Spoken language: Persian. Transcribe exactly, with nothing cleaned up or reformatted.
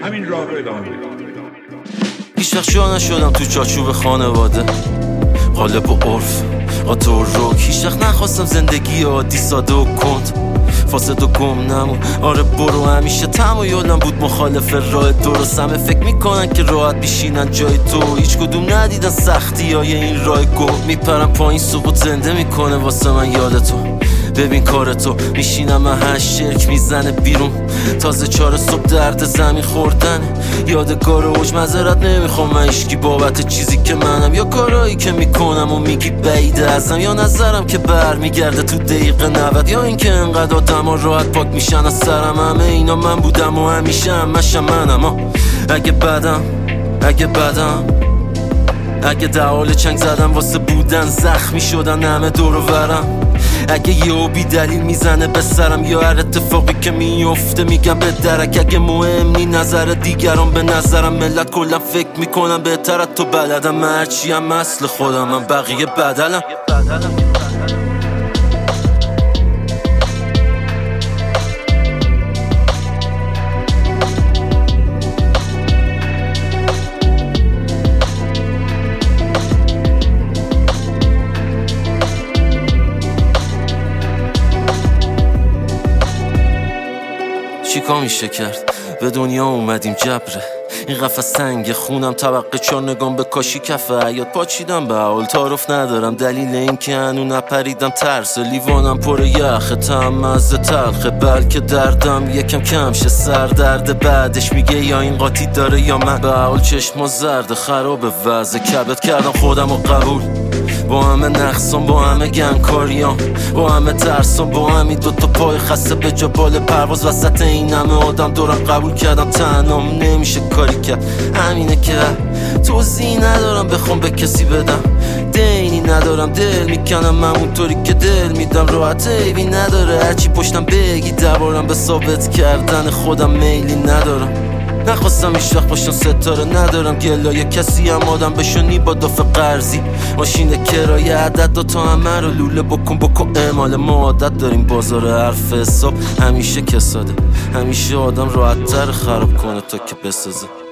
همین راه رو ادامه بدید. هیچ وقت جا نشدم تو چارچوب خانواده، قالب و عرف، قاطع و رک. هیچ وقت نخواستم زندگی عادی ساده و کند، فاسد و گم نمون. آره برو، همیشه تمایلم بود مخالف راه درست. همه فکر میکنن که راحت بیشینن جای تو، هیچ کدوم ندیدن سختی های این راه گم. میپرم پایین سقوط زنده میکنه واسه من یادتو. ببین کارتو میشینم من هشت شرک میزنه بیرون، تازه چهار صبح درد زمین خوردن. یادگار اوج معذرت نمیخوام من هیچکی بابت چیزی که منم، یا کارایی که میکنم و میگی بعیده ازم، یا نظرم که بر میگرده تو دقیقه نود، یا اینکه انقدر آدم ها راحت پاک میشن از سرم. همه اینا من بودم و همیشه همشم منم ها. اگه بدم اگه بدم اگه در حال چنگ زدم واسه بودن زخمی شدن همه دور و برم، اگه یهو بی دلیل میزنه به سرم یا هر اتفاقی که میفته میگم به درک، اگه مهم نی نظر دیگران به نظرم، ملت کلا فکر میکنم بهتر از تو بلدم. من هرچی هم اصل خودم، من بقیه بدلم. چیکار میشه کرد؟ به دنیا اومدیم جبره، این قفس سنگ خونم طبقه چار نگام به کاشی کف حیات پاچیدم به حال. تعارف ندارم دلیل این که هنو نپریدم، ترس لیوانم پر یخه، طعم مزه تلخه، بلکه دردم یکم کم شه. سر درد بعدش میگه یا این قاطی داره یا من، به حال چشما زرد خراب وضع کبت کردم خودم و قبول. با همه نقصان، با همه گنگکاریان، با همه ترسان، با همین دوتا پای خسته به جا بال پرواز وسط این همه آدم دورم. قبول کردم تنهام نمیشه کاری کرد، همینه که توضیحی ندارم بخوام به کسی بدم. دینی ندارم دل میکنم من اونطوری که دل میدم، راحت عیبی نداره هرچی پشتم بگی دربارم، به ثابت کردن خودم میلی ندارم. نخواستم هیچ وقت باشم ستاره، ندارم گلایه کسی هم آدم بشونی با دفع قرضی. ماشین کرایه عدد دو تا همه رو لوله بکن بکن اعمال. ما عادت داریم بازار حرف حساب همیشه کساده، همیشه آدم راحت تر خراب کنه تا که بسازه.